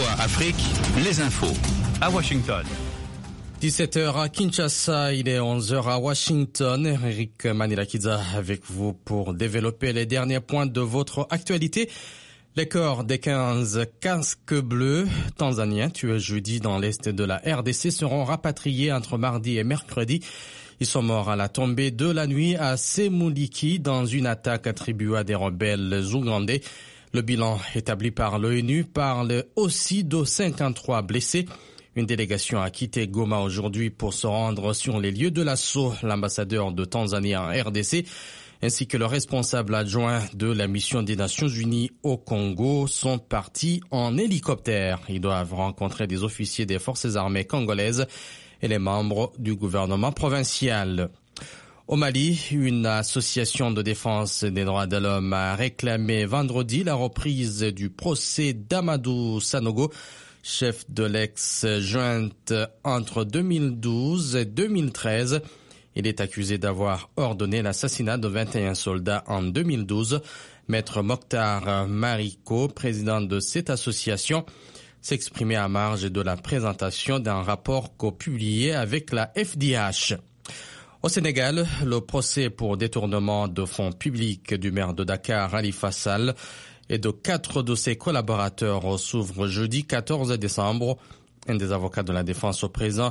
VOA Afrique, les infos à Washington. 17h à Kinshasa, il est 11h à Washington. Eric Manilakiza avec vous pour développer les derniers points de votre actualité. Les corps des 15 casques bleus tanzaniens tués jeudi dans l'est de la RDC seront rapatriés entre mardi et mercredi. Ils sont morts à la tombée de la nuit à Semuliki dans une attaque attribuée à des rebelles ougandais. Le bilan établi par l'ONU parle aussi de 53 blessés. Une délégation a quitté Goma aujourd'hui pour se rendre sur les lieux de l'assaut. L'ambassadeur de Tanzanie en RDC ainsi que le responsable adjoint de la mission des Nations Unies au Congo sont partis en hélicoptère. Ils doivent rencontrer des officiers des forces armées congolaises et les membres du gouvernement provincial. Au Mali, une association de défense des droits de l'homme a réclamé vendredi la reprise du procès d'Amadou Sanogo, chef de l'ex-junte entre 2012 et 2013. Il est accusé d'avoir ordonné l'assassinat de 21 soldats en 2012. Maître Mokhtar Mariko, président de cette association, s'exprimait à marge de la présentation d'un rapport co-publié avec la FDH. Au Sénégal, le procès pour détournement de fonds publics du maire de Dakar, Khalifa Sall, et de 4 de ses collaborateurs s'ouvre jeudi 14 décembre. Un des avocats de la défense au présent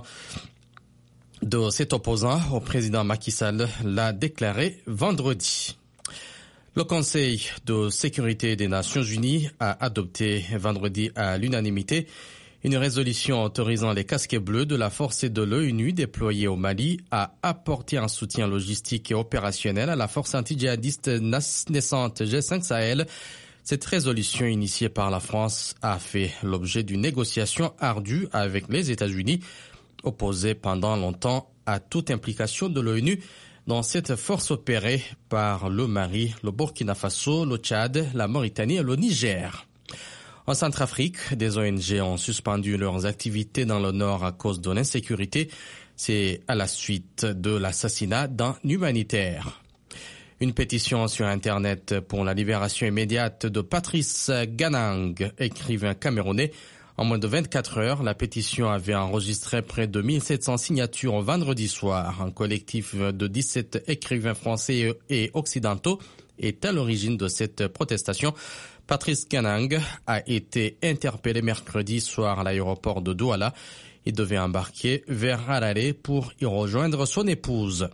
de cet opposant au président Macky Sall l'a déclaré vendredi. Le Conseil de sécurité des Nations Unies a adopté vendredi à l'unanimité une résolution autorisant les casques bleus de la force de l'ONU déployée au Mali à apporter un soutien logistique et opérationnel à la force anti-djihadiste naissante G5 Sahel. Cette résolution initiée par la France a fait l'objet d'une négociation ardue avec les États-Unis, opposés pendant longtemps à toute implication de l'ONU dans cette force opérée par le Mali, le Burkina Faso, le Tchad, la Mauritanie et le Niger. En Centrafrique, des ONG ont suspendu leurs activités dans le nord à cause de l'insécurité. C'est à la suite de l'assassinat d'un humanitaire. Une pétition sur Internet pour la libération immédiate de Patrice Ganang, écrivain camerounais. En moins de 24 heures, la pétition avait enregistré près de 1700 signatures vendredi soir. Un collectif de 17 écrivains français et occidentaux est à l'origine de cette protestation. Patrice Ganang a été interpellé mercredi soir à l'aéroport de Douala. Il devait embarquer vers Harare pour y rejoindre son épouse.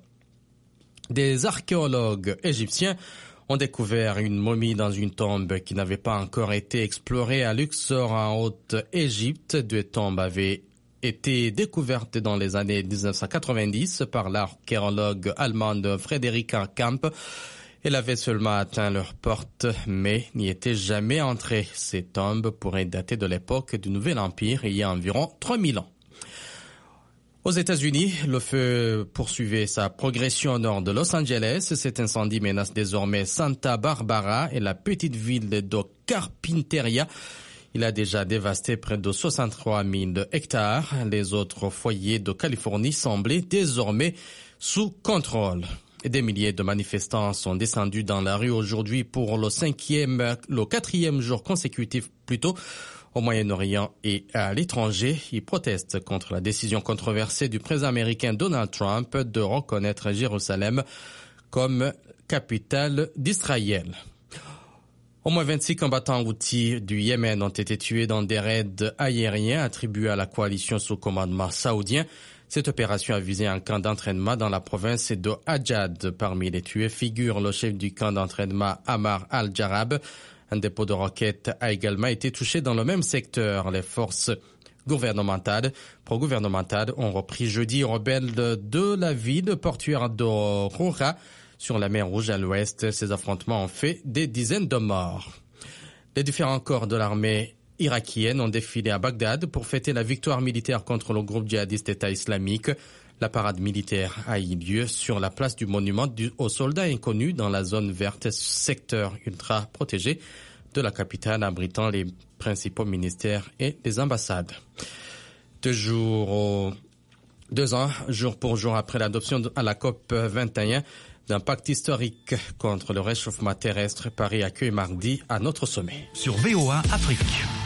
Des archéologues égyptiens ont découvert une momie dans une tombe qui n'avait pas encore été explorée à Luxor en Haute-Égypte. Deux tombes avaient été découvertes dans les années 1990 par l'archéologue allemande Friederike Kamp. Elle avait seulement atteint leur porte, mais n'y était jamais entrée. Ces tombes pourraient dater de l'époque du Nouvel Empire, il y a environ 3000 ans. Aux États-Unis, le feu poursuivait sa progression au nord de Los Angeles. Cet incendie menace désormais Santa Barbara et la petite ville de Carpinteria. Il a déjà dévasté près de 63 000 hectares. Les autres foyers de Californie semblaient désormais sous contrôle. Des milliers de manifestants sont descendus dans la rue aujourd'hui pour le quatrième jour consécutif plutôt au Moyen-Orient et à l'étranger. Ils protestent contre la décision controversée du président américain Donald Trump de reconnaître Jérusalem comme capitale d'Israël. Au moins 26 combattants houthis du Yémen ont été tués dans des raids aériens attribués à la coalition sous commandement saoudien. Cette opération a visé un camp d'entraînement dans la province de Hadjad. Parmi les tués figure le chef du camp d'entraînement Ammar al-Jarab. Un dépôt de roquettes a également été touché dans le même secteur. Les forces pro-gouvernementales ont repris jeudi rebelles de la ville portuaire de Roura sur la mer Rouge à l'ouest. Ces affrontements ont fait des dizaines de morts. Les différents corps de l'armée irakienne ont défilé à Bagdad pour fêter la victoire militaire contre le groupe djihadiste État islamique. La parade militaire a eu lieu sur la place du monument aux soldats inconnus dans la zone verte, secteur ultra protégé de la capitale abritant les principaux ministères et les ambassades. 2 ans, jour pour jour après l'adoption à la COP 21 d'un pacte historique contre le réchauffement terrestre, Paris accueille mardi à notre sommet. Sur VOA Afrique.